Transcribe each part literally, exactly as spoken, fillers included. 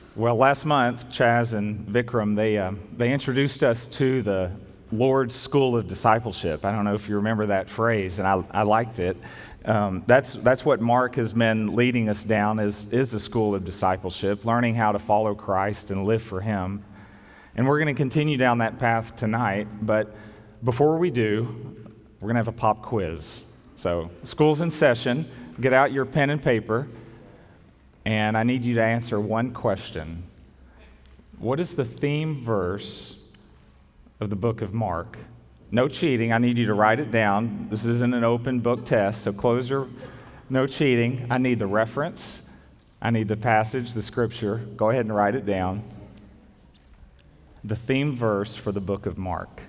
Well, last month, Chaz and Vikram, they, uh, they introduced us to the Lord's School of Discipleship. I don't know if you remember that phrase, and I, I liked it. Um, that's, that's what Mark has been leading us down, is, is the School of Discipleship, learning how to follow Christ and live for Him. And we're going to continue down that path tonight, but before we do, we're going to have a pop quiz. So, school's in session. Get out your pen and paper. And I need you to answer one question. What is the theme verse of the book of Mark? No cheating. I need you to write it down. This isn't an open book test, so close your... No cheating. I need the reference. I need the passage, the scripture. Go ahead and write it down. The theme verse for the book of Mark.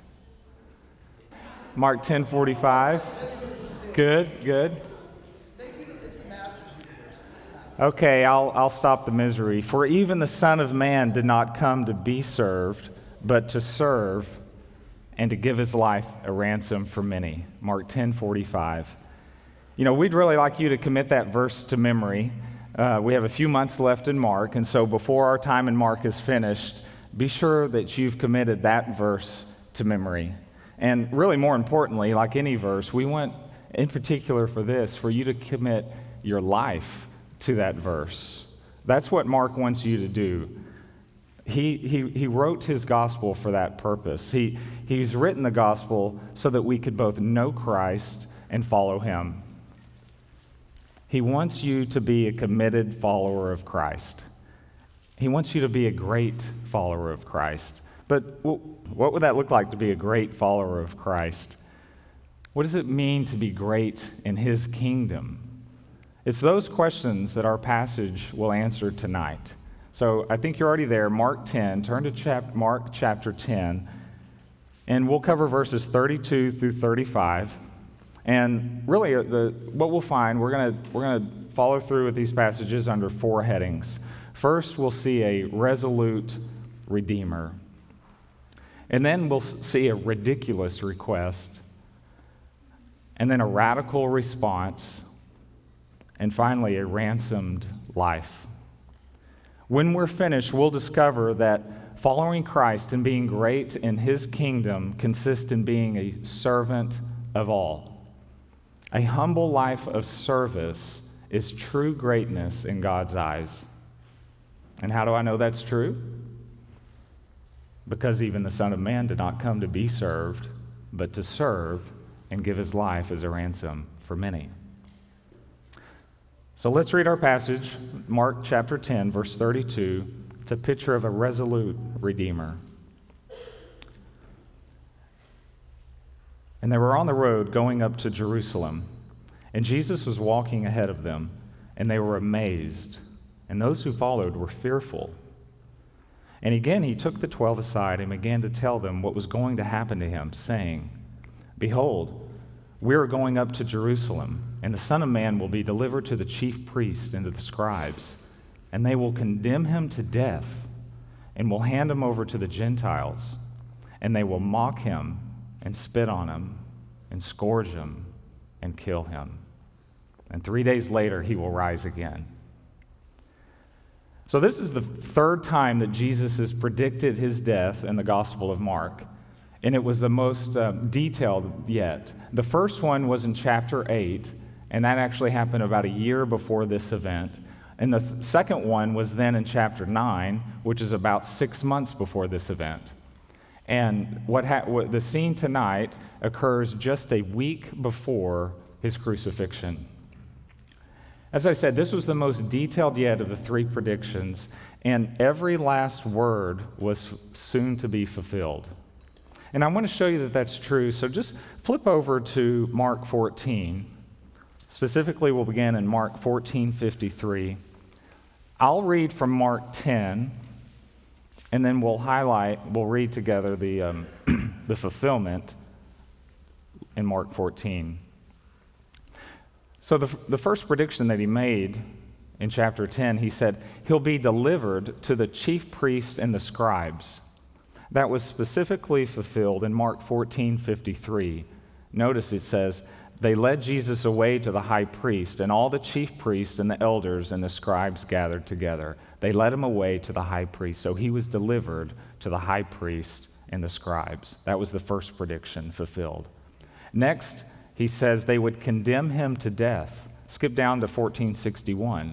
Mark ten forty-five. Good, good. Okay, I'll, I'll stop the misery. For even the Son of Man did not come to be served, but to serve and to give his life a ransom for many. Mark ten forty-five. You know, we'd really like you to commit that verse to memory. Uh, we have a few months left in Mark, and so before our time in Mark is finished, be sure that you've committed that verse to memory. And really, more importantly, like any verse, we want, in particular for this, for you to commit your life to that verse. That's what Mark wants you to do. He, he, he wrote his gospel for that purpose. He, he's written the gospel so that we could both know Christ and follow him. He wants you to be a committed follower of Christ. He wants you to be a great follower of Christ. But what would that look like to be a great follower of Christ? What does it mean to be great in his kingdom? It's those questions that our passage will answer tonight. So I think you're already there. Mark ten. Turn to chap- Mark chapter ten. And we'll cover verses thirty-two through thirty-five. And really, the, what we'll find, we're going to we're going to follow through with these passages under four headings. First, we'll see a resolute redeemer. And then we'll see a ridiculous request. And then a radical response. And finally, a ransomed life. When we're finished, we'll discover that following Christ and being great in his kingdom consists in being a servant of all. A humble life of service is true greatness in God's eyes. And how do I know that's true? Because even the Son of Man did not come to be served, but to serve and give his life as a ransom for many. So let's read our passage, Mark chapter ten, verse thirty-two. It's a picture of a resolute redeemer. And they were on the road going up to Jerusalem, and Jesus was walking ahead of them, and they were amazed, and those who followed were fearful. And again he took the twelve aside and began to tell them what was going to happen to him, saying, "Behold, we are going up to Jerusalem, and the Son of Man will be delivered to the chief priests and to the scribes, and they will condemn him to death, and will hand him over to the Gentiles, and they will mock him, and spit on him, and scourge him, and kill him. And three days later he will rise again." So this is the third time that Jesus has predicted his death in the Gospel of Mark. And it was the most uh, detailed yet. The first one was in chapter eight, and that actually happened about a year before this event. And the th- second one was then in chapter nine, which is about six months before this event. And what, ha- what the scene tonight occurs just a week before his crucifixion. As I said, this was the most detailed yet of the three predictions, and every last word was soon to be fulfilled. And I want to show you that that's true, so just flip over to Mark fourteen. Specifically, we'll begin in Mark fourteen fifty-three. I'll read from Mark ten, and then we'll highlight, we'll read together the, um, the fulfillment in Mark fourteen. So the, the first prediction that he made in chapter ten, he said, he'll be delivered to the chief priests and the scribes. That was specifically fulfilled in Mark fourteen fifty-three. Notice it says, They led Jesus away to the high priest, and all the chief priests and the elders and the scribes gathered together. They led him away to the high priest, so he was delivered to the high priest and the scribes. That was the first prediction fulfilled. Next, he says they would condemn him to death. Skip down to fourteen sixty-one.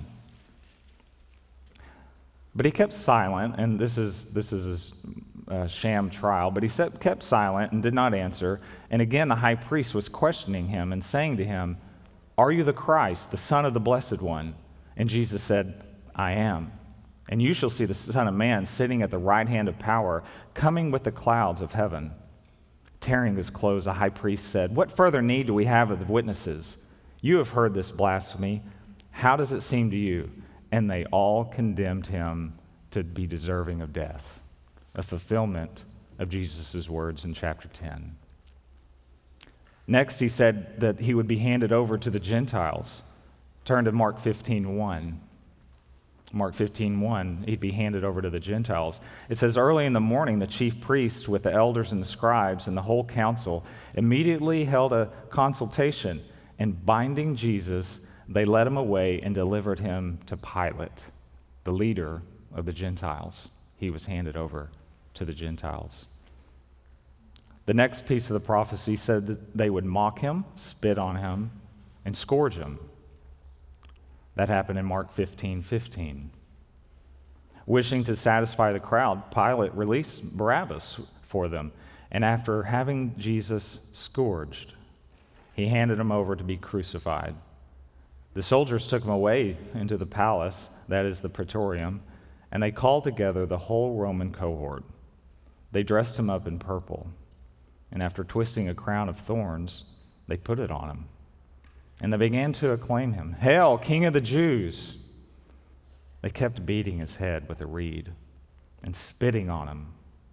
But he kept silent, and this is this is a sham trial, but he said, kept silent and did not answer. And again, the high priest was questioning him and saying to him, "Are you the Christ, the Son of the Blessed One?" And Jesus said, "I am. And you shall see the Son of Man sitting at the right hand of power, coming with the clouds of heaven." Tearing his clothes, the high priest said, "What further need do we have of the witnesses? You have heard this blasphemy. How does it seem to you?" And they all condemned him to be deserving of death, a fulfillment of Jesus' words in chapter ten. Next, he said that he would be handed over to the Gentiles. Turn to Mark fifteen one. Mark fifteen one, he'd be handed over to the Gentiles. It says, "Early in the morning, the chief priests with the elders and the scribes and the whole council immediately held a consultation, and binding Jesus, they led him away and delivered him to Pilate, the leader of the Gentiles." He was handed over to the Gentiles. The next piece of the prophecy said that they would mock him, spit on him, and scourge him. That happened in Mark fifteen fifteen. Wishing to satisfy the crowd, Pilate released Barabbas for them, and after having Jesus scourged, he handed him over to be crucified. The soldiers took him away into the palace, that is the praetorium, and they called together the whole Roman cohort. They dressed him up in purple, and after twisting a crown of thorns, they put it on him. And they began to acclaim him, "Hail, King of the Jews!" They kept beating his head with a reed and spitting on him.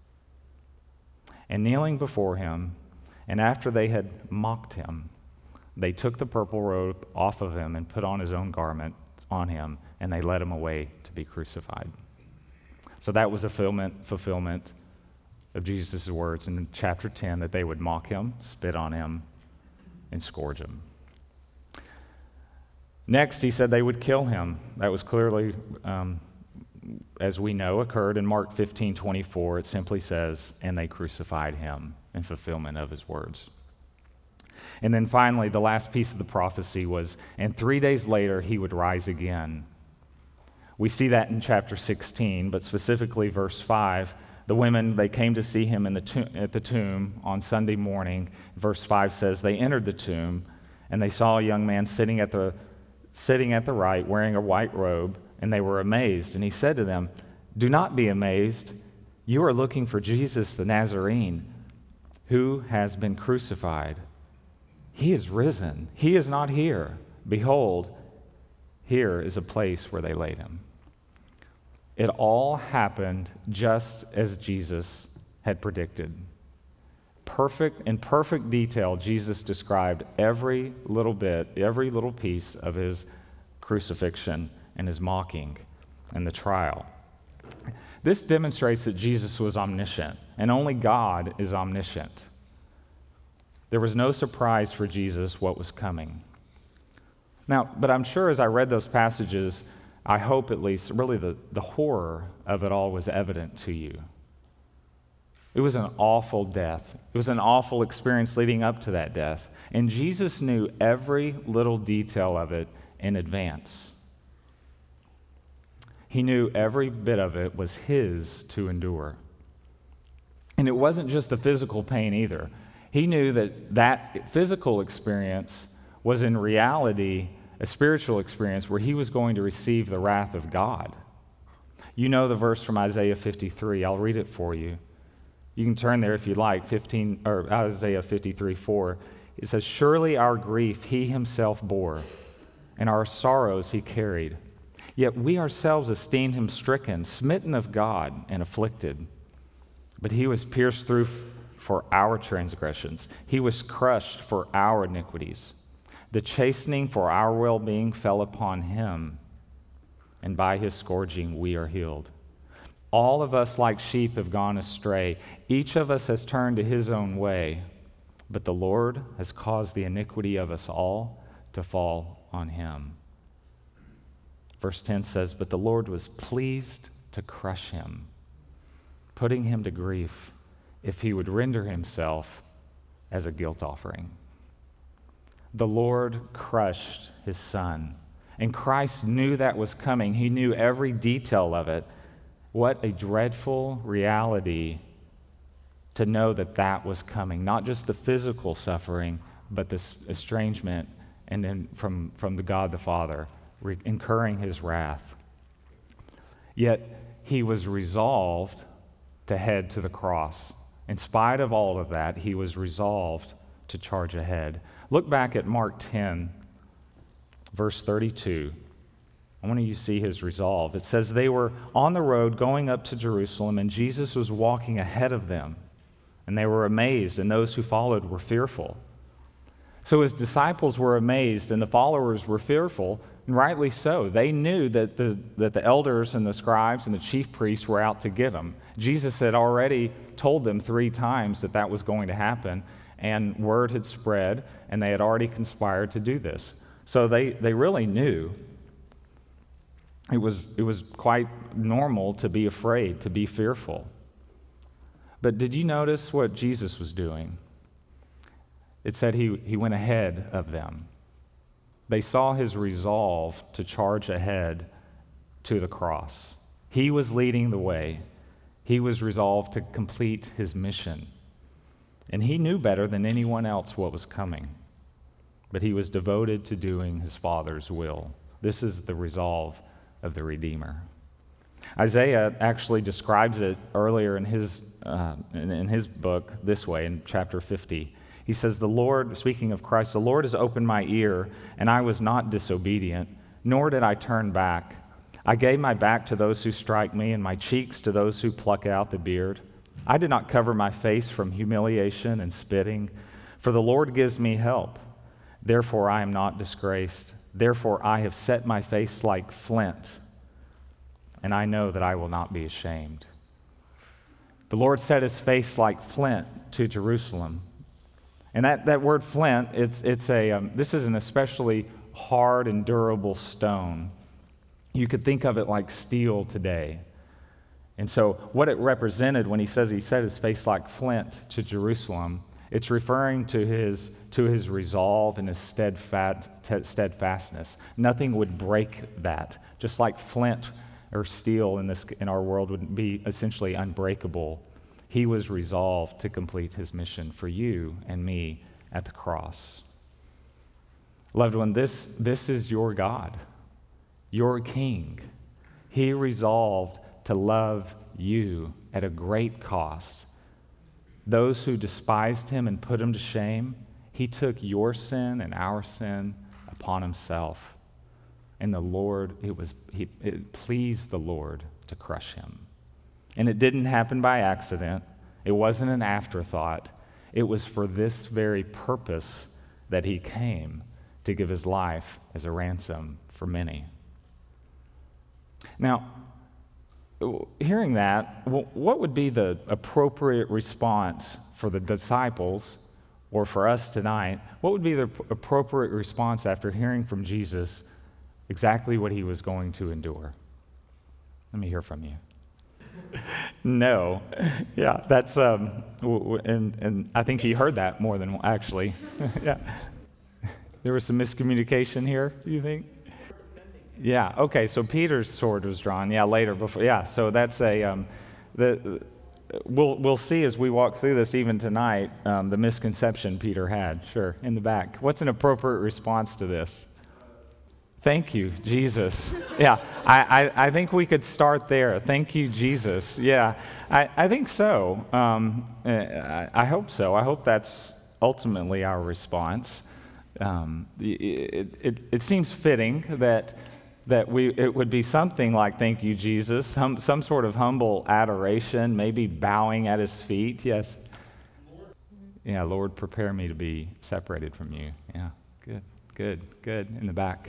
And kneeling before him, and after they had mocked him, they took the purple robe off of him and put on his own garment on him, and they led him away to be crucified. So that was a fulfillment, fulfillment of Jesus' words in chapter ten, that they would mock him, spit on him, and scourge him. Next, he said they would kill him. That was clearly, um, as we know, occurred in Mark fifteen twenty-four. It simply says, "And they crucified him," in fulfillment of his words. And then finally, the last piece of the prophecy was, and three days later, he would rise again. We see that in chapter sixteen, but specifically verse five. The women, they came to see him in the to- at the tomb on Sunday morning. Verse five says, they entered the tomb, and they saw a young man sitting at the sitting at the right, wearing a white robe, and they were amazed. And he said to them, "Do not be amazed. You are looking for Jesus the Nazarene, who has been crucified. He is risen. He is not here. Behold, here is a place where they laid him." It all happened just as Jesus had predicted. Perfect, in perfect detail, Jesus described every little bit, every little piece of his crucifixion and his mocking and the trial. This demonstrates that Jesus was omniscient, and only God is omniscient. There was no surprise for Jesus what was coming. Now, but I'm sure as I read those passages, I hope at least, really the, the horror of it all was evident to you. It was an awful death. It was an awful experience leading up to that death. And Jesus knew every little detail of it in advance. He knew every bit of it was his to endure. And it wasn't just the physical pain either. He knew that that physical experience was in reality a spiritual experience where he was going to receive the wrath of God. You know the verse from Isaiah fifty-three. I'll read it for you. You can turn there if you like, fifteen or Isaiah fifty-three four. It says, "Surely our grief he himself bore, and our sorrows he carried. Yet we ourselves esteemed him stricken, smitten of God, and afflicted. But he was pierced through for our transgressions. He was crushed for our iniquities. The chastening for our well-being fell upon him, and by his scourging we are healed. All of us like sheep have gone astray. Each of us has turned to his own way, but the Lord has caused the iniquity of us all to fall on him. Verse ten says, but the Lord was pleased to crush him, putting him to grief, if he would render himself as a guilt offering. The Lord crushed his son, and Christ knew that was coming. He knew every detail of it. What a dreadful reality to know that that was coming, not just the physical suffering, but this estrangement and then from, from the God the Father, re- incurring his wrath. Yet he was resolved to head to the cross. In spite of all of that, he was resolved to charge ahead. Look back at Mark ten, verse thirty-two. I want you to see his resolve. It says, they were on the road going up to Jerusalem, and Jesus was walking ahead of them. And they were amazed, and those who followed were fearful. So his disciples were amazed, and the followers were fearful, and rightly so. They knew that the, that the elders and the scribes and the chief priests were out to get them. Jesus had already told them three times that that was going to happen, and word had spread, and they had already conspired to do this. So they, they really knew. It was, it was quite normal to be afraid, to be fearful. But did you notice what Jesus was doing? It said he, he went ahead of them. They saw his resolve to charge ahead to the cross. He was leading the way. He was resolved to complete his mission. And he knew better than anyone else what was coming. But he was devoted to doing his Father's will. This is the resolve of the Redeemer. Isaiah actually describes it earlier in his, uh, in, in his book this way, in chapter fifty. He says, the Lord, speaking of Christ, the Lord has opened my ear, and I was not disobedient, nor did I turn back. I gave my back to those who strike me, and my cheeks to those who pluck out the beard. I did not cover my face from humiliation and spitting, for the Lord gives me help. Therefore I am not disgraced. Therefore I have set my face like flint, and I know that I will not be ashamed. The Lord set his face like flint to Jerusalem. And that, that word flint, it's, it's a, um, this is an especially hard and durable stone. You could think of it like steel today. And so what it represented when he says he set his face like flint to Jerusalem, it's referring to his, to his resolve and his steadfast, steadfastness. Nothing would break that. Just like flint or steel in, this, in our world would be essentially unbreakable. He was resolved to complete his mission for you and me at the cross. Loved one, this, this is your God, your King. He resolved to love you at a great cost. Those who despised him and put him to shame, he took your sin and our sin upon himself. And the Lord, it was he, it pleased the Lord to crush him. And it didn't happen by accident. It wasn't an afterthought. It was for this very purpose that he came, to give his life as a ransom for many. Now, hearing that, what would be the appropriate response for the disciples or for us tonight? What would be the appropriate response after hearing from Jesus exactly what he was going to endure? Let me hear from you. No. Yeah, that's, um, and, and I think he heard that more than actually. Yeah. There was some miscommunication here, do you think? Yeah, okay, so Peter's sword was drawn, yeah, later, before, yeah, so that's a, um, the, we'll, we'll see as we walk through this even tonight, um, the misconception Peter had, sure, in the back. What's an appropriate response to this? Thank you, Jesus. Yeah, I, I, I think we could start there. Thank you, Jesus. Yeah, I, I think so. Um, I, I hope so. I hope that's ultimately our response. Um, it, it, it seems fitting that that we it would be something like thank you, Jesus, some, some sort of humble adoration, maybe bowing at his feet. Yes. Yeah, Lord, prepare me to be separated from you. Yeah, good, good, good. In the back.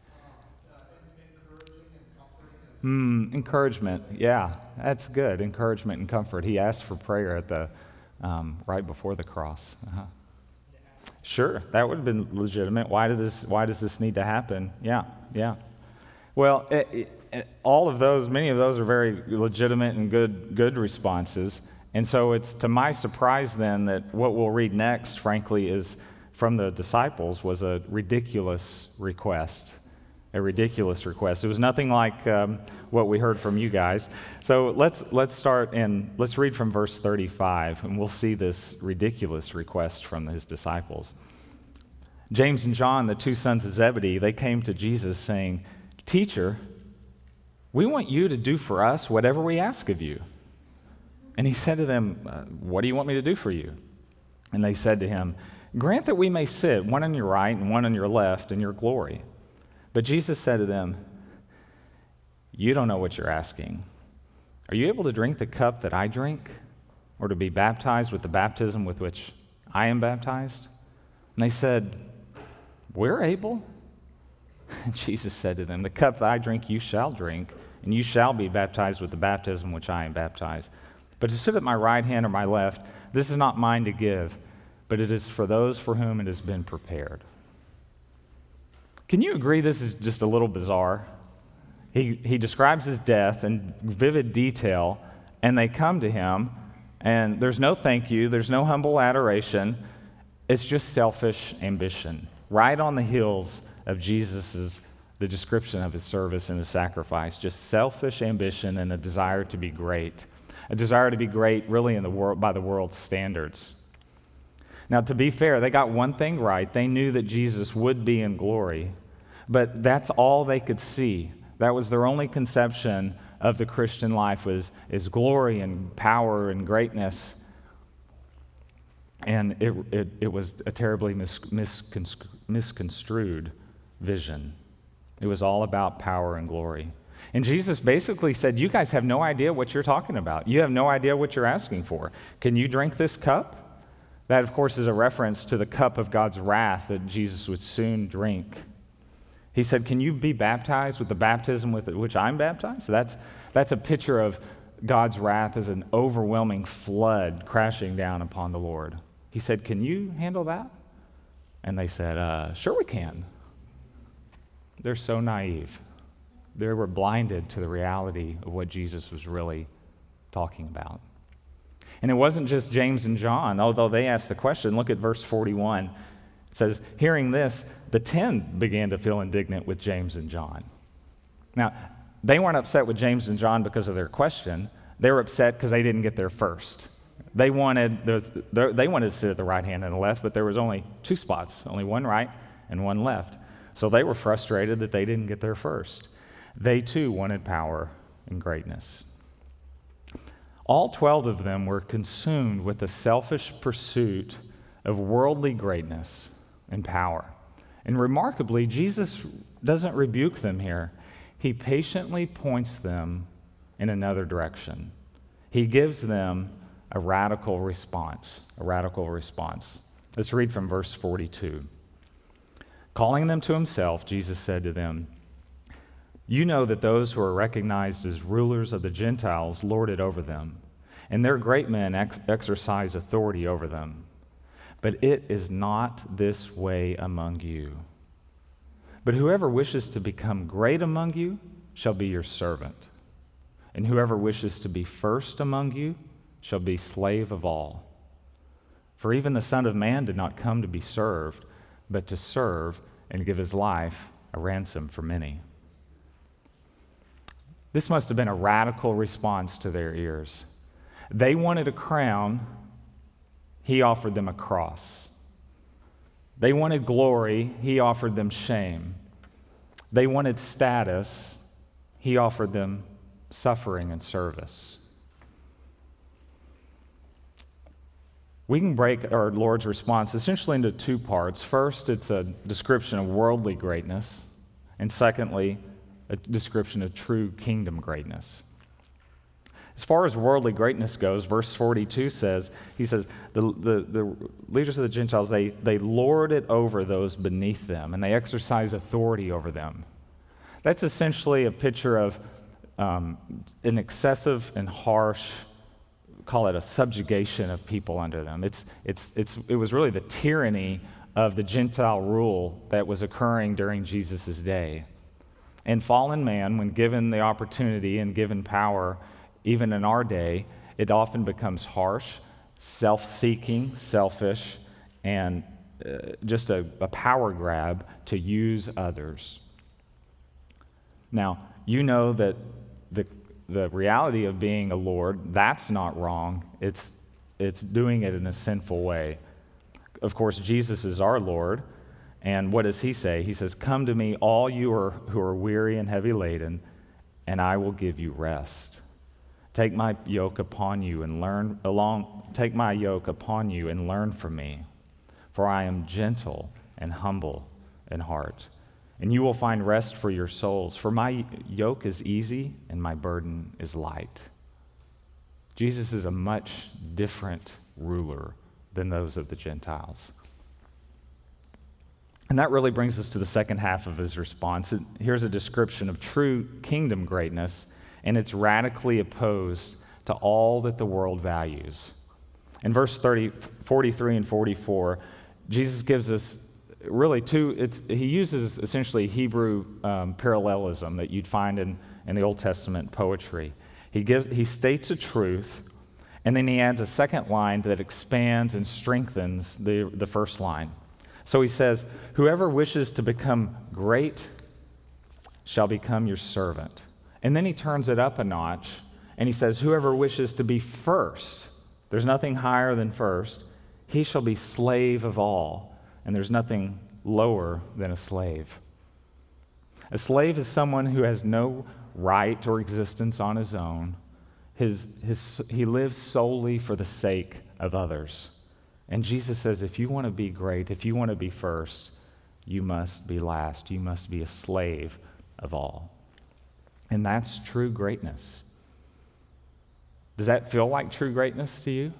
Hmm, encouragement. Yeah, that's good. Encouragement and comfort. He asked for prayer at the um, right before the cross. Uh-huh. Sure, that would have been legitimate. Why did this? Why does this need to happen? Yeah, yeah. Well, it, it, it- all of those, many of those are very legitimate and good, good responses. And so it's to my surprise then that what we'll read next, frankly, is from the disciples was a ridiculous request. A ridiculous request. It was nothing like um, what we heard from you guys. So let's let's start and let's read from verse thirty-five, and we'll see this ridiculous request from his disciples. James and John, the two sons of Zebedee, they came to Jesus saying, "Teacher, we want you to do for us whatever we ask of you." And he said to them, uh, "What do you want me to do for you?" And they said to him, "Grant that we may sit, one on your right and one on your left, in your glory." But Jesus said to them, "You don't know what you're asking. Are you able to drink the cup that I drink, or to be baptized with the baptism with which I am baptized?" And they said, "We're able." And Jesus said to them, "The cup that I drink you shall drink, and you shall be baptized with the baptism which I am baptized. But to sit at my right hand or my left, this is not mine to give, but it is for those for whom it has been prepared." Can you agree this is just a little bizarre? He, he describes his death in vivid detail, and they come to him, and there's no thank you, there's no humble adoration. It's just selfish ambition, right on the heels of Jesus's, the description of his service and his sacrifice, just selfish ambition and a desire to be great, a desire to be great really in the world by the world's standards. Now, to be fair, they got one thing right. They knew that Jesus would be in glory, but that's all they could see. That was their only conception of the Christian life was is glory and power and greatness. And it, it, it was a terribly mis, misconstru, misconstrued vision. It was all about power and glory. And Jesus basically said, "You guys have no idea what you're talking about. You have no idea what you're asking for. Can you drink this cup?" That, of course, is a reference to the cup of God's wrath that Jesus would soon drink. He said, "Can you be baptized with the baptism with which I'm baptized?" So that's, that's a picture of God's wrath as an overwhelming flood crashing down upon the Lord. He said, "Can you handle that?" And they said, uh, "Sure we can." They're so naive. They were blinded to the reality of what Jesus was really talking about. And it wasn't just James and John, although they asked the question. Look at verse forty-one. It says, "Hearing this, the ten began to feel indignant with James and John." Now, they weren't upset with James and John because of their question. They were upset because they didn't get there first. They wanted, the, they wanted to sit at the right hand and the left, but there was only two spots, only one right and one left. So they were frustrated that they didn't get there first. They too wanted power and greatness. All twelve of them were consumed with the selfish pursuit of worldly greatness and power. And remarkably, Jesus doesn't rebuke them here. He patiently points them in another direction. He gives them a radical response, a radical response. Let's read from verse forty-two. Calling them to himself, Jesus said to them, "You know that those who are recognized as rulers of the Gentiles lord it over them, and their great men ex- exercise authority over them. But it is not this way among you. But whoever wishes to become great among you shall be your servant, and whoever wishes to be first among you shall be slave of all. For even the Son of Man did not come to be served, but to serve and give his life a ransom for many." This must have been a radical response to their ears. They wanted a crown, he offered them a cross. They wanted glory, he offered them shame. They wanted status, he offered them suffering and service. We can break our Lord's response essentially into two parts. First, it's a description of worldly greatness, and secondly, a description of true kingdom greatness. As far as worldly greatness goes, verse forty-two says, he says, the, the, the leaders of the Gentiles, they, they lord it over those beneath them, and they exercise authority over them. That's essentially a picture of um, an excessive and harsh, call it a subjugation of people under them. It's, it's, it's, it was really the tyranny of the Gentile rule that was occurring during Jesus' day. And fallen man, when given the opportunity and given power, even in our day, it often becomes harsh, self-seeking, selfish, and uh, just a, a power grab to use others. Now, you know that the the reality of being a Lord, that's not wrong. It's it's doing it in a sinful way. Of course, Jesus is our Lord, and what does he say? He says, "Come to me, all you are, who are weary and heavy laden, and I will give you rest. Take my yoke upon you and learn along. Take my yoke upon you and learn from me, for I am gentle and humble in heart, and you will find rest for your souls. For my yoke is easy and my burden is light." Jesus is a much different ruler than those of the Gentiles. And that really brings us to the second half of his response. Here's a description of true kingdom greatness, and it's radically opposed to all that the world values. In verse thirty, forty-three and forty-four, Jesus gives us really two, it's, he uses essentially Hebrew um, parallelism that you'd find in, in the Old Testament poetry. He gives, he states a truth, and then he adds a second line that expands and strengthens the, the first line. So he says, "Whoever wishes to become great shall become your servant." And then he turns it up a notch, and he says, "Whoever wishes to be first," there's nothing higher than first, "he shall be slave of all." And there's nothing lower than a slave. A slave is someone who has no right or existence on his own. His, his, he lives solely for the sake of others. And Jesus says, if you want to be great, if you want to be first, you must be last. You must be a slave of all. And that's true greatness. Does that feel like true greatness to you?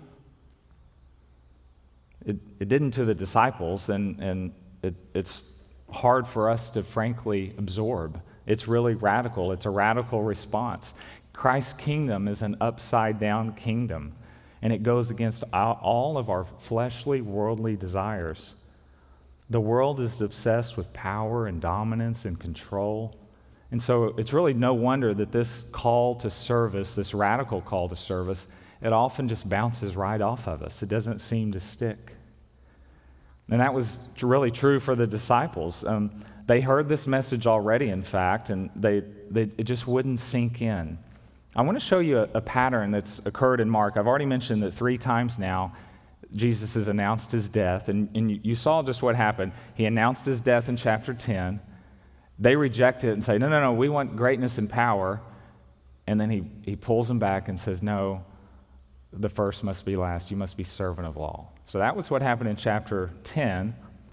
It, it didn't to the disciples, and, and it, it's hard for us to frankly absorb. It's really radical. It's a radical response. Christ's kingdom is an upside-down kingdom, and it goes against all of our fleshly, worldly desires. The world is obsessed with power and dominance and control. And so it's really no wonder that this call to service, this radical call to service, it often just bounces right off of us. It doesn't seem to stick. And that was really true for the disciples. Um, they heard this message already, in fact, and they, they it just wouldn't sink in. I want to show you a, a pattern that's occurred in Mark. I've already mentioned that three times now Jesus has announced his death, and, and you, you saw just what happened. He announced his death in chapter ten. They reject it and say, no, no, no, we want greatness and power. And then he, he pulls them back and says, no, the first must be last. You must be servant of all. So that was what happened in chapter ten.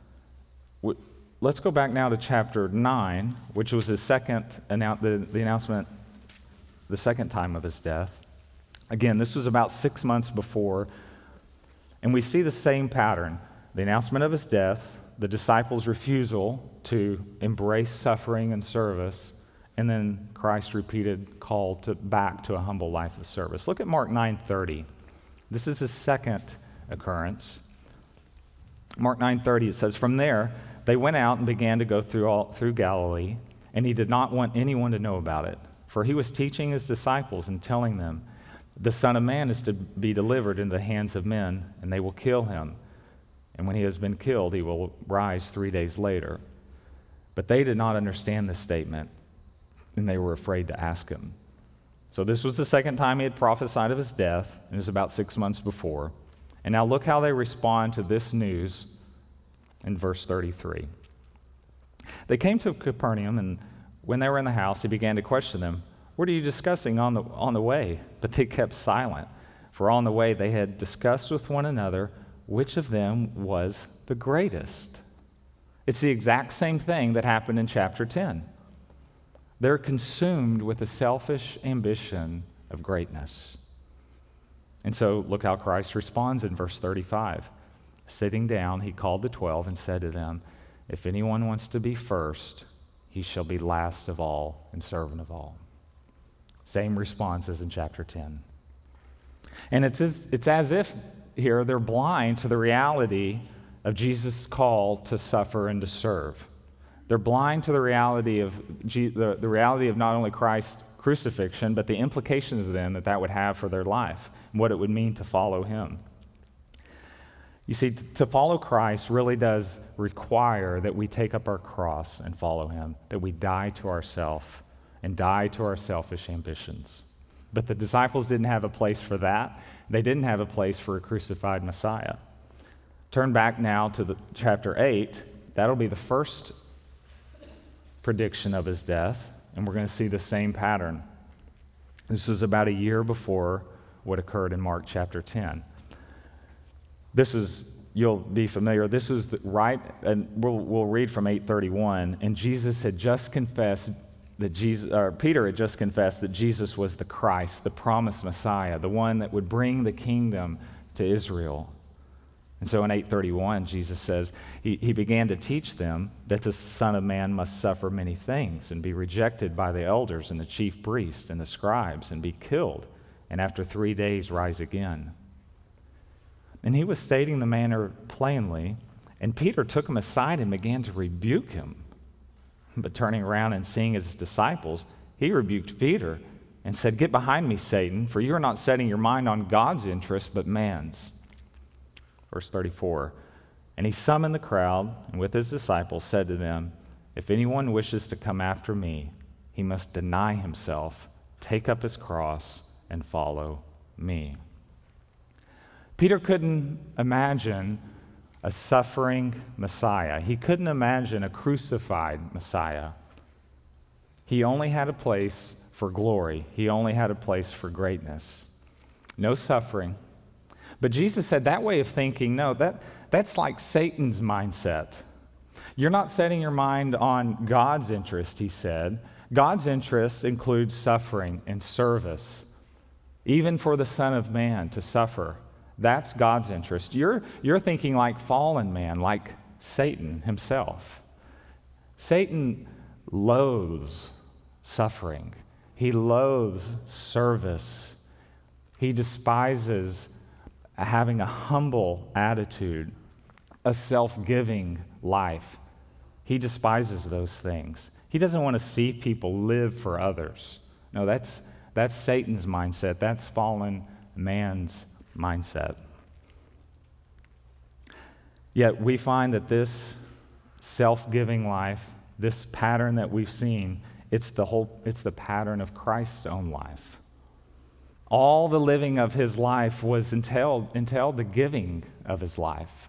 Let's go back now to chapter nine, which was his second annou- the, the announcement, the second time of his death. Again, this was about six months before, and we see the same pattern. The announcement of his death, the disciples' refusal to embrace suffering and service, and then Christ's repeated call to back to a humble life of service. Look at Mark nine thirty. This is his second occurrence. Mark nine thirty, it says, "From there they went out and began to go through all through Galilee, and he did not want anyone to know about it, for he was teaching his disciples and telling them, 'The Son of Man is to be delivered into the hands of men, and they will kill him. And when he has been killed, he will rise three days later.' But they did not understand this statement, and they were afraid to ask him." So this was the second time he had prophesied of his death, and it was about six months before. And now look how they respond to this news in verse thirty-three. "They came to Capernaum, and when they were in the house, he began to question them, 'What are you discussing on the, on the way?' But they kept silent, for on the way they had discussed with one another which of them was the greatest." It's the exact same thing that happened in chapter ten. They're consumed with the selfish ambition of greatness. And so look how Christ responds in verse thirty-five. "Sitting down, he called the twelve and said to them, 'If anyone wants to be first, he shall be last of all and servant of all.'" Same response as in chapter ten. And it's as, it's as if here they're blind to the reality of Jesus' call to suffer and to serve. They're blind to the reality of G- the, the reality of not only Christ's crucifixion, but the implications then that that would have for their life and what it would mean to follow him. You see, t- to follow Christ really does require that we take up our cross and follow him, that we die to ourselves and die to our selfish ambitions. But the disciples didn't have a place for that. They didn't have a place for a crucified Messiah. Turn back now to the, chapter eight. That'll be the first prediction of his death, and we're going to see the same pattern. This was about a year before what occurred in Mark chapter ten. This is, you'll be familiar, this is the, right, and we'll, we'll read from eight thirty-one, and Jesus had just confessed that Jesus, or Peter had just confessed that Jesus was the Christ, the promised Messiah, the one that would bring the kingdom to Israel. And so in eight thirty-one, Jesus says, he, he began to teach them that the Son of Man must suffer many things and be rejected by the elders and the chief priests and the scribes and be killed, and after three days rise again. And he was stating the matter plainly, and Peter took him aside and began to rebuke him. But turning around and seeing his disciples, he rebuked Peter and said, "Get behind me, Satan, for you are not setting your mind on God's interest, but man's." Verse thirty-four, and he summoned the crowd, and with his disciples said to them, "If anyone wishes to come after me, he must deny himself, take up his cross, and follow me." Peter couldn't imagine a suffering Messiah. He couldn't imagine a crucified Messiah. He only had a place for glory. He only had a place for greatness. No suffering. But Jesus said that way of thinking, no, that, that's like Satan's mindset. You're not setting your mind on God's interest, he said. God's interest includes suffering and service, even for the Son of Man to suffer. That's God's interest. You're, you're thinking like fallen man, like Satan himself. Satan loathes suffering. He loathes service. He despises having a humble attitude, a self-giving life. He despises those things. He doesn't want to see people live for others. No, that's, that's Satan's mindset. That's fallen man's mindset. Yet we find that this self-giving life, this pattern that we've seen, it's the whole, it's the pattern of Christ's own life. All the living of his life was entailed, entailed the giving of his life.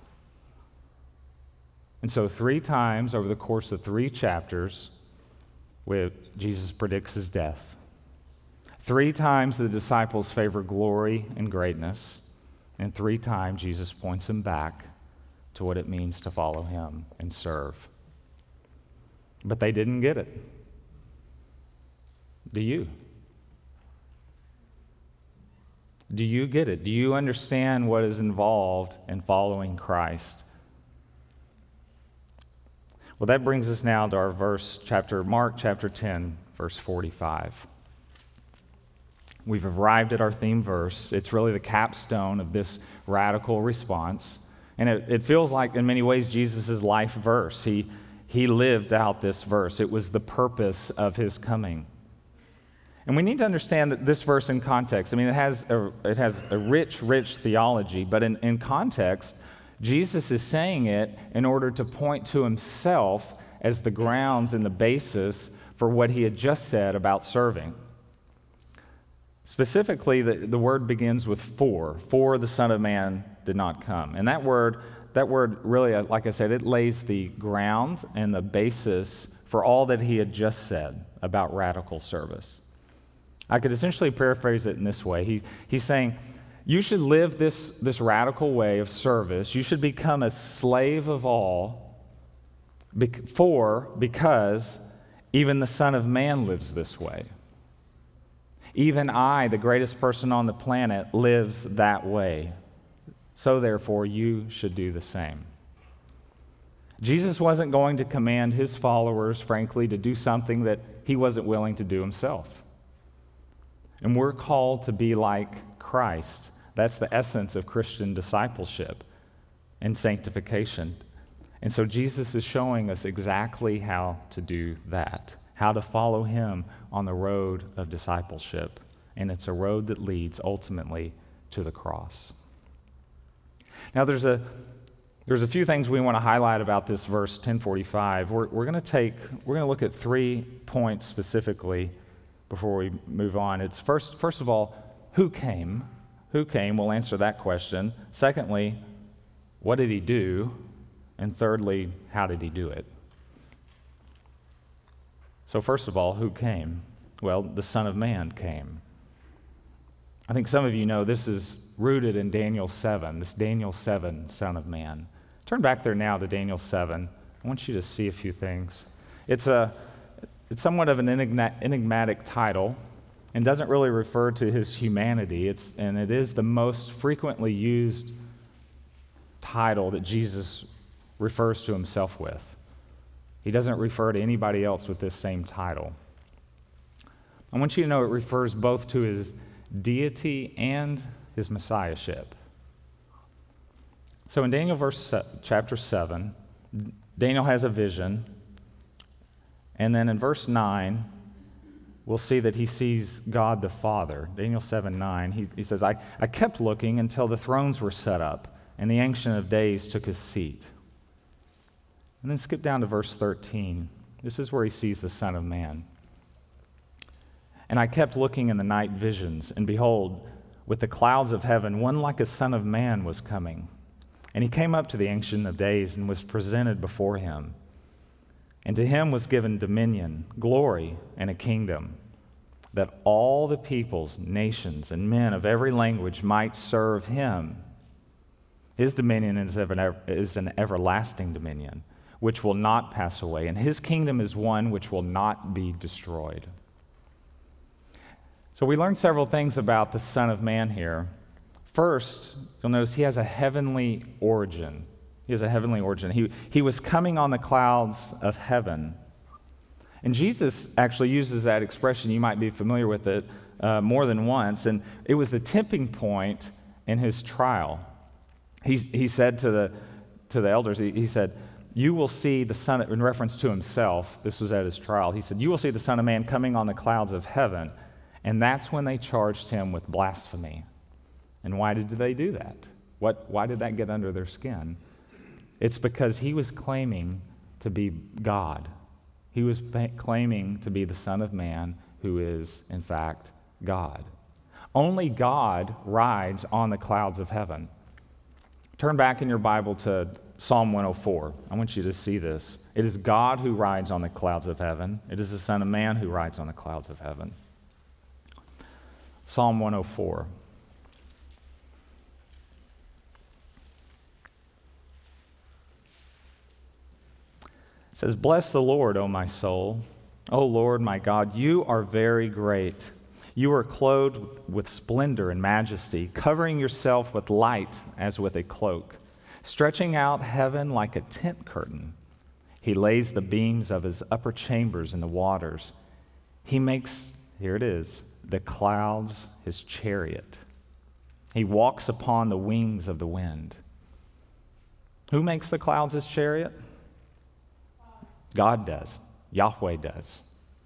And so three times over the course of three chapters, where Jesus predicts his death. Three times the disciples favor glory and greatness, and three times Jesus points them back to what it means to follow him and serve. But they didn't get it. Do you? Do you get it? Do you understand what is involved in following Christ? Well, that brings us now to our verse, chapter Mark chapter ten, verse forty-five. We've arrived at our theme verse. It's really the capstone of this radical response. And it, it feels like, in many ways, Jesus' life verse. He, he lived out this verse. It was the purpose of his coming. And we need to understand that this verse in context, I mean, it has a, it has a rich, rich theology, but in, in context, Jesus is saying it in order to point to himself as the grounds and the basis for what he had just said about serving. Specifically, the, the word begins with for. For the Son of Man did not come. And that word, that word really, like I said, it lays the ground and the basis for all that he had just said about radical service. I could essentially paraphrase it in this way. He, he's saying, you should live this, this radical way of service. You should become a slave of all, bec- for, because even the Son of Man lives this way. Even I, the greatest person on the planet, lives that way. So therefore, you should do the same. Jesus wasn't going to command his followers, frankly, to do something that he wasn't willing to do himself. And we're called to be like Christ. That's the essence of Christian discipleship. and sanctification. And so Jesus is showing us exactly how to do that, how to follow him on the road of discipleship. And it's a road that leads ultimately to the cross. Now there's a there's a few things we want to highlight about this verse ten forty-five. We're we're going to take we're going to look at three points specifically before we move on. It's first first of all, who came? Who came? We'll answer that question. Secondly, what did he do? And thirdly, how did he do it? So first of all, who came? Well, the Son of Man came. I think some of you know this is rooted in Daniel seven, this Daniel seven, Son of Man. Turn back there now to Daniel seven. I want you to see a few things. It's a it's somewhat of an enigma- enigmatic title and doesn't really refer to his humanity. It's and it is the most frequently used title that Jesus refers to himself with. He doesn't refer to anybody else with this same title. I want you to know it refers both to his deity and his messiahship. So in Daniel verse se- chapter seven, Daniel has a vision, and then in verse nine, we'll see that he sees God the Father. Daniel seven nine, he, he says, I, I kept looking until the thrones were set up, and the Ancient of Days took his seat. And then skip down to verse thirteen. This is where he sees the Son of Man. And I kept looking in the night visions, and behold, with the clouds of heaven, one like a son of man was coming. And he came up to the Ancient of Days and was presented before him. And to him was given dominion, glory, and a kingdom, that all the peoples, nations, and men of every language might serve him. His dominion is an, is an everlasting dominion, which will not pass away, and his kingdom is one which will not be destroyed. So we learned several things about the Son of Man here. First, you'll notice he has a heavenly origin. He has a heavenly origin. He, he was coming on the clouds of heaven. And Jesus actually uses that expression. You might be familiar with it uh, more than once. And it was the tipping point in his trial. He, he said to the, to the elders, he, he said, you will see the Son, in reference to himself, this was at his trial, he said, you will see the Son of Man coming on the clouds of heaven. And that's when they charged him with blasphemy. And why did they do that? What, why did that get under their skin? It's because he was claiming to be God. He was claiming to be the Son of Man who is, in fact, God. Only God rides on the clouds of heaven. Turn back in your Bible to Psalm one oh four. I want you to see this. It is God who rides on the clouds of heaven. It is the Son of Man who rides on the clouds of heaven. Psalm one oh four. It says, bless the Lord, O my soul. O Lord, my God, you are very great. You are clothed with splendor and majesty, covering yourself with light as with a cloak, stretching out heaven like a tent curtain. He lays the beams of his upper chambers in the waters. He makes, here it is, the clouds his chariot. He walks upon the wings of the wind. Who makes the clouds his chariot? God does. Yahweh does.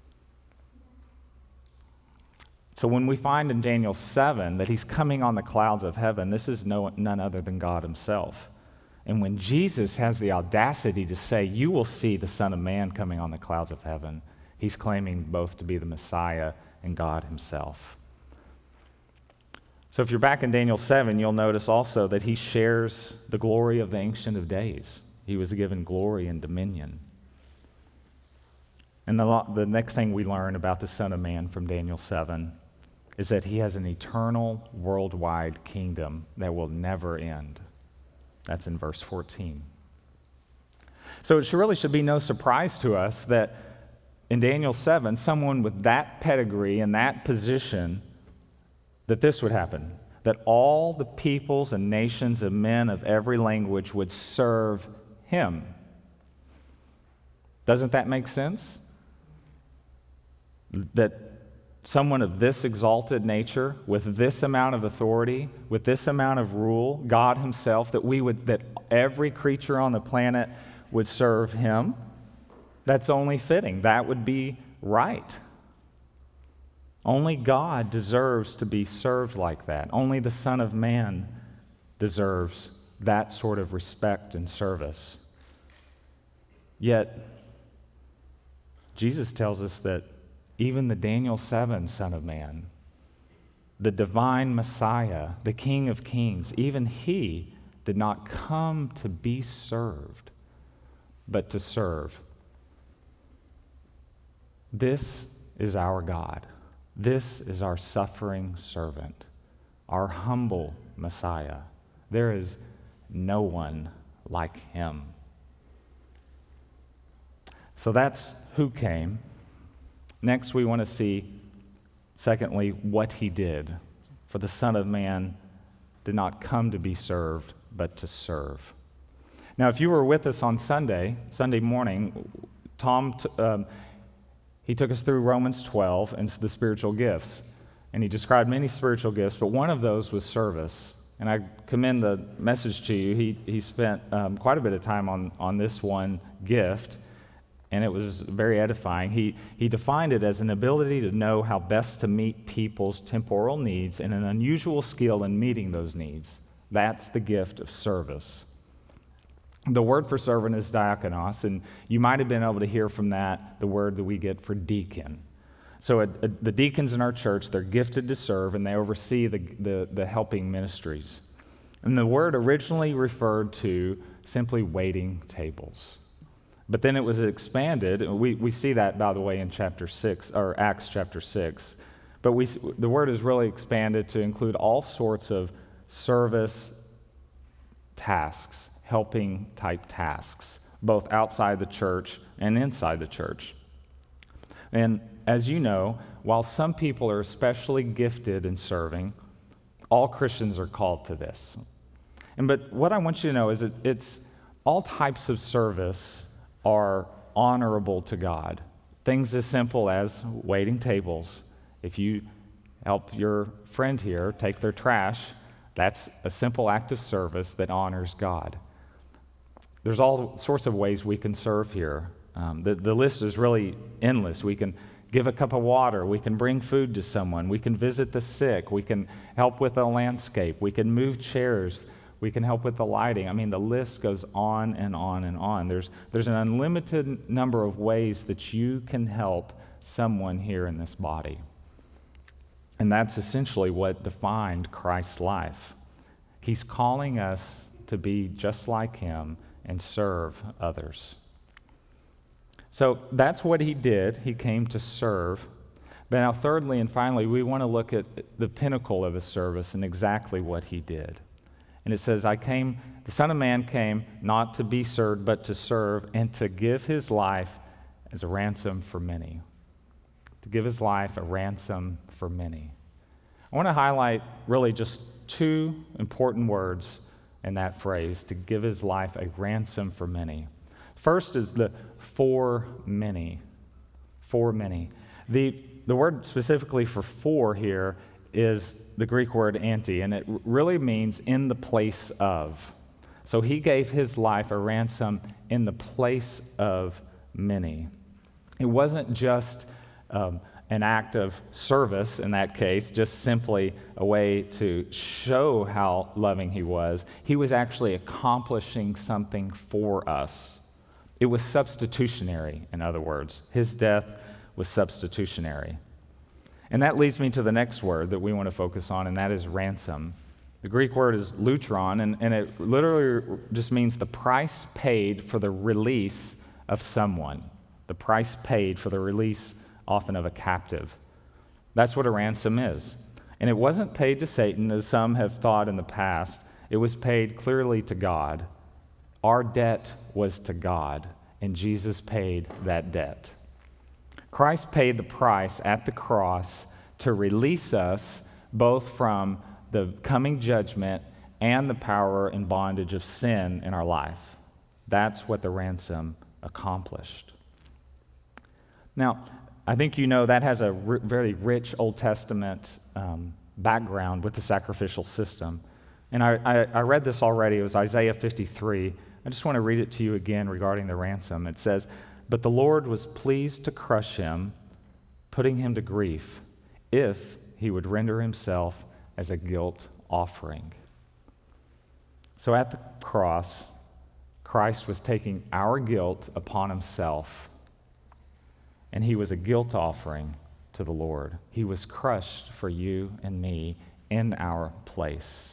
So when we find in Daniel seven that he's coming on the clouds of heaven, this is no, none other than God himself. And when Jesus has the audacity to say, you will see the Son of Man coming on the clouds of heaven, he's claiming both to be the Messiah and God himself. So if you're back in Daniel seven, you'll notice also that he shares the glory of the Ancient of Days. He was given glory and dominion. And the, the next thing we learn about the Son of Man from Daniel seven is that he has an eternal worldwide kingdom that will never end. That's in verse fourteen. So it should, really should be no surprise to us that in Daniel seven, someone with that pedigree and that position, that this would happen, that all the peoples and nations and men of every language would serve him. Doesn't that make sense? That someone of this exalted nature, with this amount of authority, with this amount of rule, God himself, that we would, that every creature on the planet would serve him, that's only fitting. That would be right. Only God deserves to be served like that. Only the Son of Man deserves that sort of respect and service. Yet, Jesus tells us that even the Daniel seven Son of Man, the divine Messiah, the King of Kings, even he did not come to be served, but to serve. This is our God. This is our suffering servant, our humble Messiah. There is no one like him. So that's who came. Next, we want to see, secondly, what he did. For the Son of Man did not come to be served, but to serve. Now, if you were with us on Sunday, Sunday morning, Tom, t- um, he took us through Romans twelve and the spiritual gifts. And he described many spiritual gifts, but one of those was service. And I commend the message to you. He, he spent um, quite a bit of time on, on this one gift, and it was very edifying. He, he defined it as an ability to know how best to meet people's temporal needs and an unusual skill in meeting those needs. That's the gift of service. The word for servant is diakonos, and you might have been able to hear from that the word that we get for deacon. So a, a, the deacons in our church, they're gifted to serve, and they oversee the, the, the helping ministries. And the word originally referred to simply waiting tables. But then it was expanded. We, we see that, by the way, in chapter six, or Acts chapter six. But we, the word is really expanded to include all sorts of service tasks, helping type tasks, both outside the church and inside the church. And as you know, while some people are especially gifted in serving, all Christians are called to this. And but what I want you to know is that it's all types of service are honorable to God. Things as simple as waiting tables. If you help your friend here take their trash, that's a simple act of service that honors God. There's all sorts of ways we can serve here. Um, the, the list is really endless. We can give a cup of water. We can bring food to someone. We can visit the sick. We can help with a landscape. We can move chairs. We can help with the lighting. I mean, the list goes on and on and on. There's, there's an unlimited number of ways that you can help someone here in this body. And that's essentially what defined Christ's life. He's calling us to be just like him and serve others. So that's what he did. He came to serve. But now, thirdly and finally, we want to look at the pinnacle of his service and exactly what he did. And it says, I came, the Son of Man came not to be served, but to serve and to give his life as a ransom for many. To give his life a ransom for many. I want to highlight really just two important words in that phrase, to give his life a ransom for many. First is the for many. For many. The, the word specifically for for here is the Greek word anti, and it really means in the place of. So he gave his life a ransom in the place of many. It wasn't just um, an act of service in that case, just simply a way to show how loving he was. He was actually accomplishing something for us. It was substitutionary, in other words. His death was substitutionary. And that leads me to the next word that we want to focus on, and that is ransom. The Greek word is lutron, and, and it literally just means the price paid for the release of someone. The price paid for the release, often of a captive. That's what a ransom is. And it wasn't paid to Satan, as some have thought in the past. It was paid clearly to God. Our debt was to God, and Jesus paid that debt. Christ paid the price at the cross to release us both from the coming judgment and the power and bondage of sin in our life. That's what the ransom accomplished. Now, I think you know that has a r- very rich Old Testament um, background with the sacrificial system. And I, I, I read this already. It was Isaiah fifty-three. I just want to read it to you again regarding the ransom. It says, "But the Lord was pleased to crush him, putting him to grief, if he would render himself as a guilt offering." So at the cross, Christ was taking our guilt upon himself, and he was a guilt offering to the Lord. He was crushed for you and me in our place.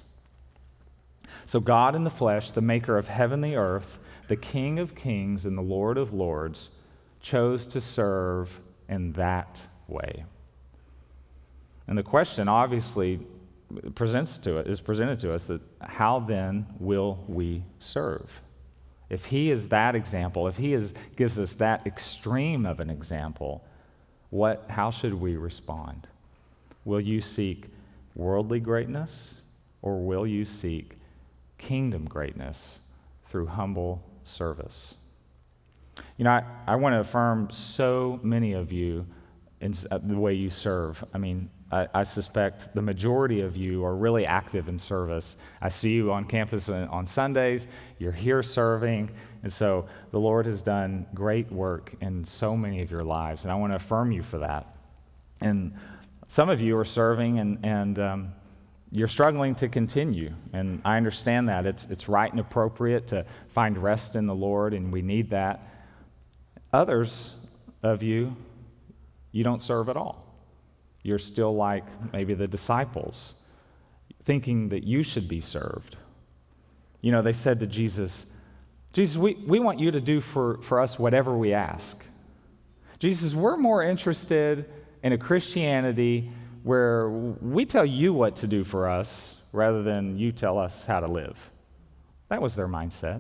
So God in the flesh, the maker of heaven and the earth, the King of kings and the Lord of lords, chose to serve in that way. And the question obviously presents to it, is presented to us that how then will we serve? If he is that example, if he is, gives us that extreme of an example, what, how should we respond? Will you seek worldly greatness, or will you seek kingdom greatness through humble service? You know, I, I want to affirm so many of you in the way you serve. I mean, I, I suspect the majority of you are really active in service. I see you on campus on Sundays. You're here serving. And so the Lord has done great work in so many of your lives, and I want to affirm you for that. And some of you are serving, and, and um, you're struggling to continue, and I understand that. It's, it's right and appropriate to find rest in the Lord, and we need that. Others of you, you don't serve at all. You're still like maybe the disciples, thinking that you should be served. You know, they said to Jesus, Jesus, we, we want you to do for, for us whatever we ask. Jesus, we're more interested in a Christianity where we tell you what to do for us rather than you tell us how to live. That was their mindset.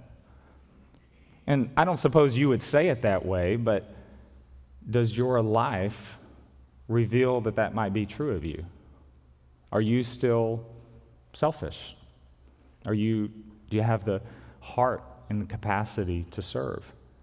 And I don't suppose you would say it that way, but does your life reveal that that might be true of you? Are you still selfish? Are you, do you have the heart and the capacity to serve?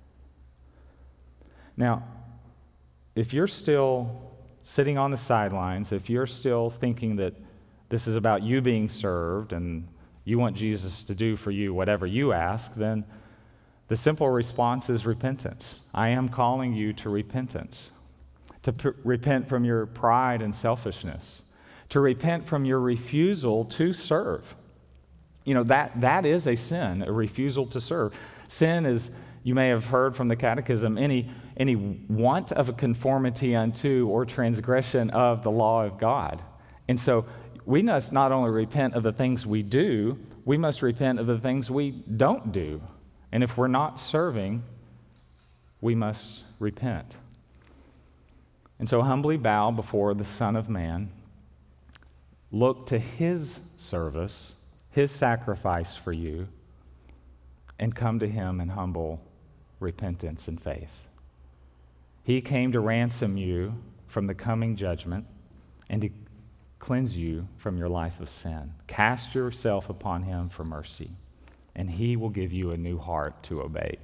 Now, if you're still sitting on the sidelines, if you're still thinking that this is about you being served and you want Jesus to do for you whatever you ask, then the simple response is repentance. I am calling you to repentance. To p- repent from your pride and selfishness, to repent from your refusal to serve. You know, that that is a sin, a refusal to serve. Sin is, you may have heard from the Catechism, any, any want of a conformity unto or transgression of the law of God. And so we must not only repent of the things we do, we must repent of the things we don't do. And if we're not serving, we must repent. And so humbly bow before the Son of Man, look to his service, his sacrifice for you, and come to him in humble repentance and faith. He came to ransom you from the coming judgment and to cleanse you from your life of sin. Cast yourself upon him for mercy, and he will give you a new heart to obey.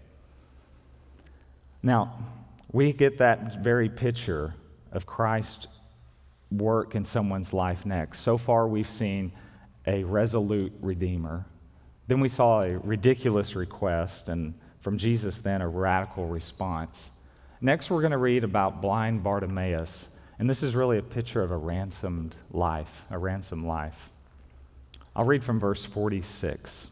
Now, we get that very picture of Christ's work in someone's life next. So far, we've seen a resolute redeemer. Then we saw a ridiculous request, and from Jesus then a radical response. Next, we're going to read about blind Bartimaeus, and this is really a picture of a ransomed life, a ransomed life. I'll read from verse forty-six.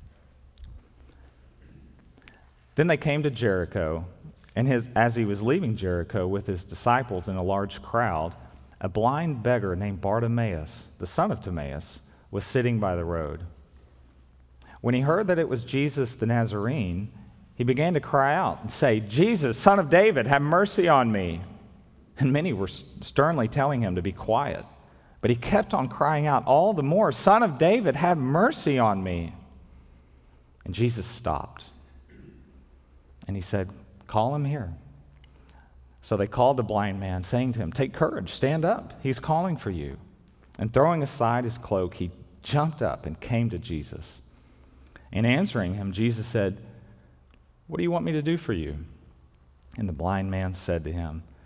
Then they came to Jericho, and his, as he was leaving Jericho with his disciples and a large crowd, a blind beggar named Bartimaeus, the son of Timaeus, was sitting by the road. When he heard that it was Jesus the Nazarene, he began to cry out and say, "Jesus, Son of David, have mercy on me." And many were sternly telling him to be quiet. But he kept on crying out all the more, "Son of David, have mercy on me." And Jesus stopped. And he said, "Call him here." So they called the blind man, saying to him, "Take courage, stand up. He's calling for you." And throwing aside his cloak, he jumped up and came to Jesus. And answering him, Jesus said, "What do you want me to do for you?" And the blind man said to him,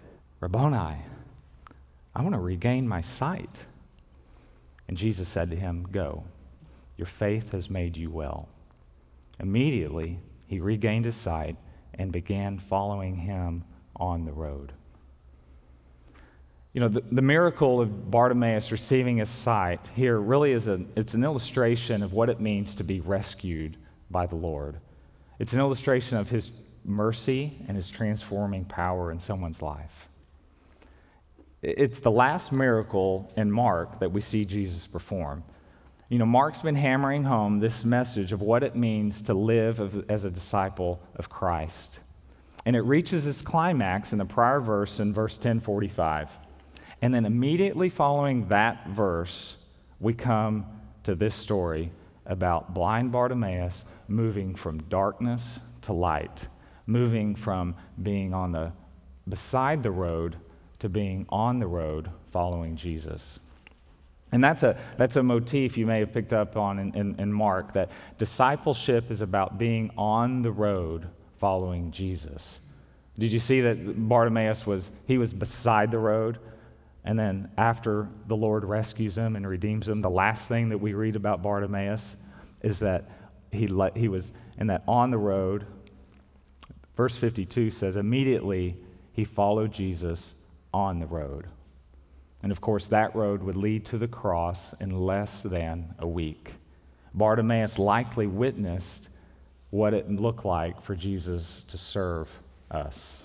Rabboni, I want to regain my sight. And Jesus said to him, Go, your faith has made you well. Immediately, he regained his sight and began following him on the road. You know, the, the miracle of Bartimaeus receiving his sight here really is a, it's an illustration of what it means to be rescued by the Lord. It's an illustration of his mercy and his transforming power in someone's life. It's the last miracle in Mark that we see Jesus perform. You know, Mark's been hammering home this message of what it means to live as a disciple of Christ. And it reaches its climax in the prior verse in verse ten forty-five. And then immediately following that verse, we come to this story about blind Bartimaeus moving from darkness to light, moving from being on the beside the road to being on the road following Jesus. And that's a that's a motif you may have picked up on in, in, in Mark, that discipleship is about being on the road following Jesus. Did you see that Bartimaeus was, he was beside the road? And then after the Lord rescues him and redeems him, the last thing that we read about Bartimaeus is that he let, he was in that on the road. Verse fifty-two says, immediately he followed Jesus on the road. And of course, that road would lead to the cross in less than a week. Bartimaeus likely witnessed what it looked like for Jesus to serve us.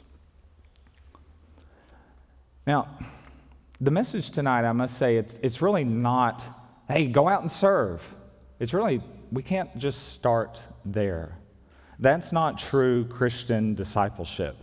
Now, the message tonight, I must say, it's, it's really not, hey, go out and serve. It's really, we can't just start there. That's not true Christian discipleship.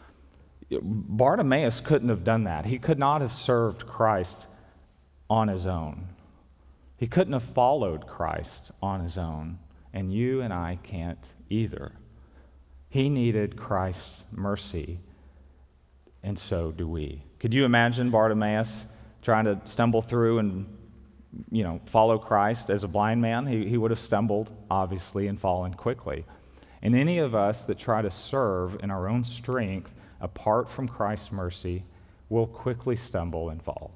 Bartimaeus couldn't have done that. He could not have served Christ on his own. He couldn't have followed Christ on his own. And you and I can't either. He needed Christ's mercy, and so do we. Could you imagine Bartimaeus trying to stumble through and, you know, follow Christ as a blind man? He, he would have stumbled, obviously, and fallen quickly. And any of us that try to serve in our own strength apart from Christ's mercy will quickly stumble and fall.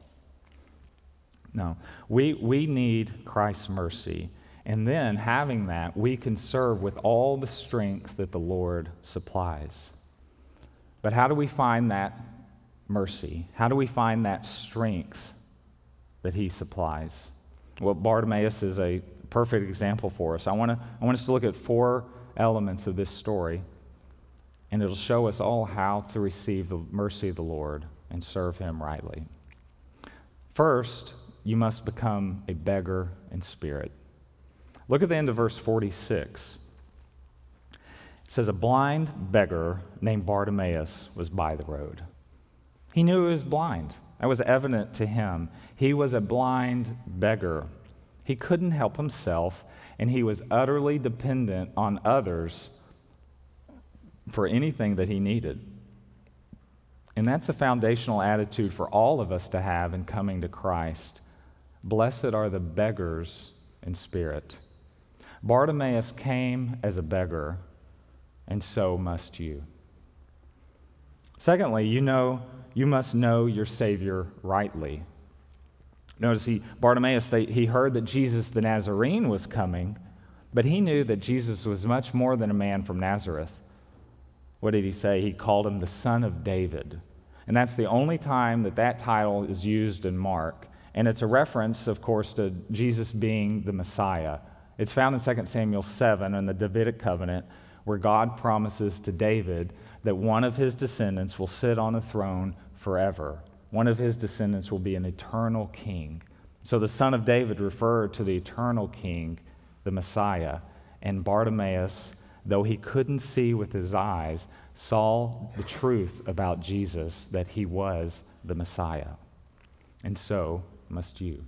No, we, we need Christ's mercy. And then, having that, we can serve with all the strength that the Lord supplies. But how do we find that mercy? How do we find that strength that he supplies? Well, Bartimaeus is a perfect example for us. I want to I want us to look at four elements of this story, and it'll show us all how to receive the mercy of the Lord and serve him rightly. First, you must become a beggar in spirit. Look at the end of verse forty-six. It says, a blind beggar named Bartimaeus was by the road. He knew he was blind. That was evident to him. He was a blind beggar. He couldn't help himself, and he was utterly dependent on others for anything that he needed. And that's a foundational attitude for all of us to have in coming to Christ. Blessed are the beggars in spirit. Bartimaeus came as a beggar, and so must you. Secondly, you know, you must know your Savior rightly. Notice he, Bartimaeus, they, he heard that Jesus the Nazarene was coming, but he knew that Jesus was much more than a man from Nazareth. What did he say? He called him the Son of David. And that's the only time that that title is used in Mark. And it's a reference, of course, to Jesus being the Messiah. It's found in Second Samuel seven in the Davidic covenant, where God promises to David that one of his descendants will sit on a throne forever. One of his descendants will be an eternal king. So the Son of David referred to the eternal king, the Messiah. And Bartimaeus, though he couldn't see with his eyes, saw the truth about Jesus, that he was the Messiah. And so must you.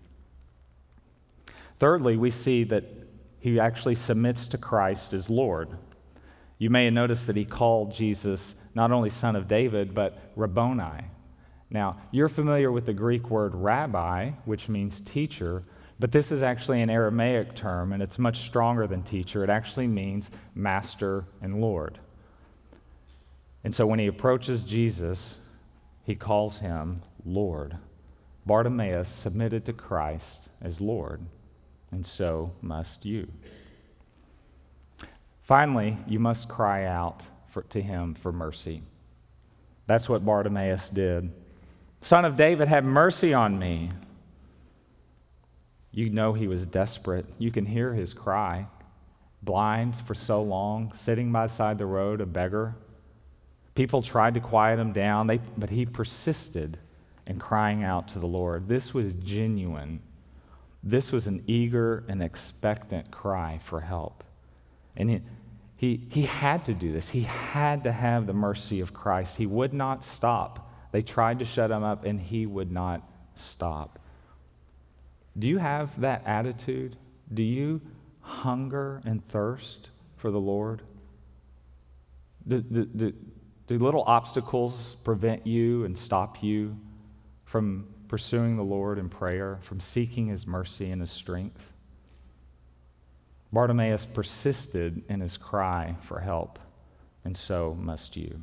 Thirdly, we see that he actually submits to Christ as Lord. You may have noticed that he called Jesus not only Son of David, but Rabboni. Now, you're familiar with the Greek word rabbi, which means teacher, but this is actually an Aramaic term, and it's much stronger than teacher. It actually means master and Lord. And so when he approaches Jesus, he he calls him Lord. Bartimaeus submitted to Christ as Lord, and so must you. Finally, you must cry out for, to him for mercy. That's what Bartimaeus did. Son of David, have mercy on me. You know he was desperate. You can hear his cry. Blind for so long, sitting beside the road, a beggar. People tried to quiet him down, they, but he persisted in crying out to the Lord. This was genuine. This was an eager and expectant cry for help. And he, he, he had to do this. He had to have the mercy of Christ. He would not stop. They tried to shut him up, and he would not stop. Do you have that attitude? Do you hunger and thirst for the Lord? Do, do, do, do little obstacles prevent you and stop you from pursuing the Lord in prayer, from seeking his mercy and his strength? Bartimaeus persisted in his cry for help, and so must you.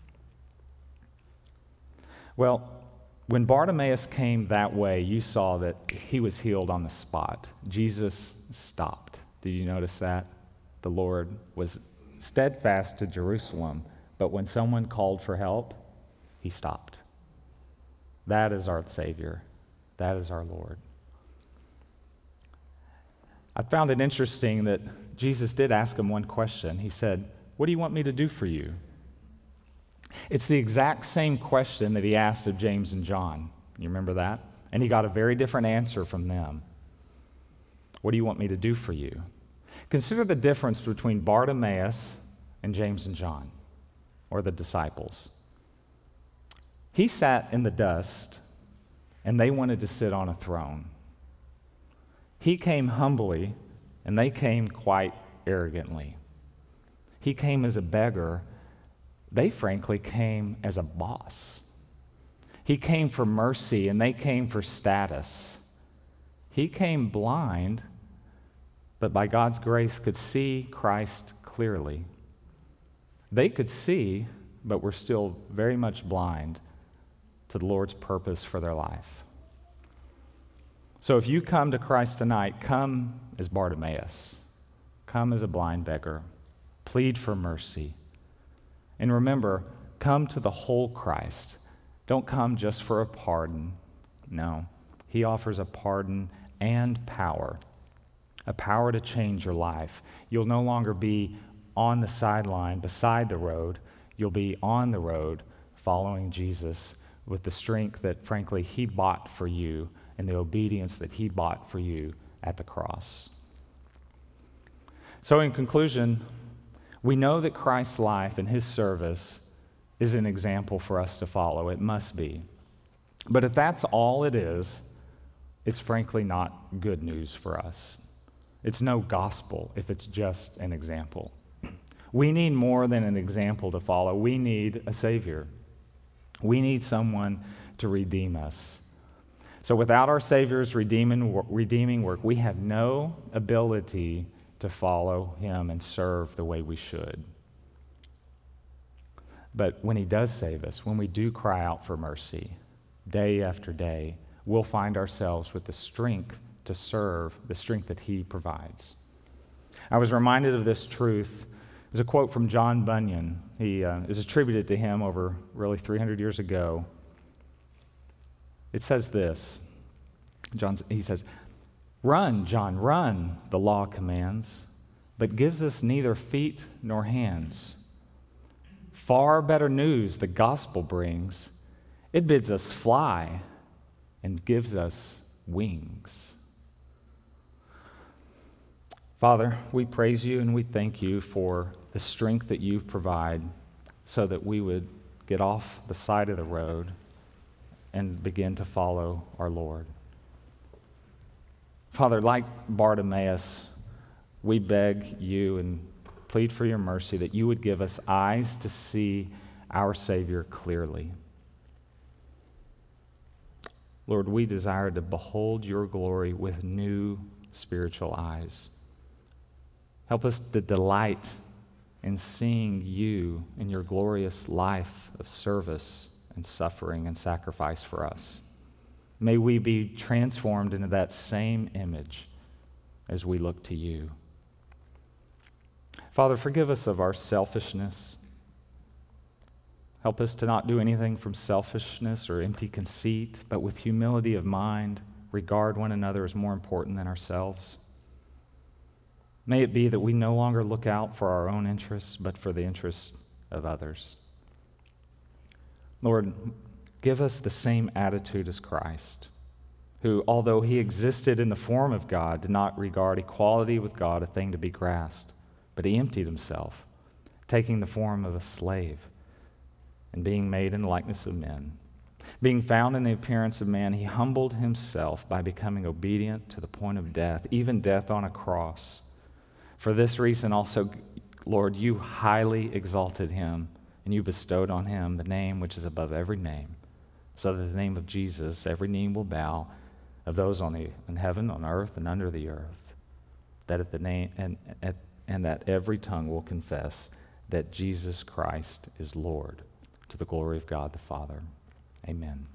Well, when Bartimaeus came that way, you saw that he was healed on the spot. Jesus stopped. Did you notice that? The Lord was steadfast to Jerusalem, but when someone called for help, he stopped. That is our Savior. That is our Lord. I found it interesting that Jesus did ask him one question. He said, "What do you want me to do for you?" It's the exact same question that he asked of James and John. You remember that? And he got a very different answer from them. What do you want me to do for you? Consider the difference between Bartimaeus and James and John, or the disciples. He sat in the dust, and they wanted to sit on a throne. He came humbly, and they came quite arrogantly. He came as a beggar. They frankly came as a boss. He came for mercy, and they came for status. He came blind, but by God's grace could see Christ clearly. They could see, but were still very much blind to the Lord's purpose for their life. So if you come to Christ tonight, come as Bartimaeus. Come as a blind beggar. Plead for mercy. And remember, come to the whole Christ. Don't come just for a pardon. No, he offers a pardon and power, a power to change your life. You'll no longer be on the sideline beside the road. You'll be on the road following Jesus with the strength that, frankly, he bought for you and the obedience that he bought for you at the cross. So in conclusion, we know that Christ's life and his service is an example for us to follow. It must be. But if that's all it is, it's frankly not good news for us. It's no gospel if it's just an example. We need more than an example to follow. We need a Savior. We need someone to redeem us. So without our Savior's redeeming, redeeming work, we have no ability to follow him and serve the way we should. But when he does save us, when we do cry out for mercy, day after day, we'll find ourselves with the strength to serve, the strength that he provides. I was reminded of this truth. There's a quote from John Bunyan. He uh, is attributed to him over really three hundred years ago. It says this. John, he says, "Run, John, run, the law commands, but gives us neither feet nor hands. Far better news the gospel brings. It bids us fly and gives us wings." Father, we praise you and we thank you for the strength that you provide so that we would get off the side of the road and begin to follow our Lord. Father, like Bartimaeus, we beg you and plead for your mercy that you would give us eyes to see our Savior clearly. Lord, we desire to behold your glory with new spiritual eyes. Help us to delight in seeing you in your glorious life of service and suffering and sacrifice for us. May we be transformed into that same image as we look to you. Father, forgive us of our selfishness. Help us to not do anything from selfishness or empty conceit, but with humility of mind, regard one another as more important than ourselves. May it be that we no longer look out for our own interests, but for the interests of others. Lord, give us the same attitude as Christ, who, although he existed in the form of God, did not regard equality with God a thing to be grasped, but he emptied himself, taking the form of a slave and being made in the likeness of men. Being found in the appearance of man, he humbled himself by becoming obedient to the point of death, even death on a cross. For this reason also, Lord, you highly exalted him, and you bestowed on him the name which is above every name, so that the name of Jesus every knee will bow, of those on the in heaven, on earth, and under the earth, that at the name and at, and that every tongue will confess that Jesus Christ is Lord, to the glory of God the Father. Amen.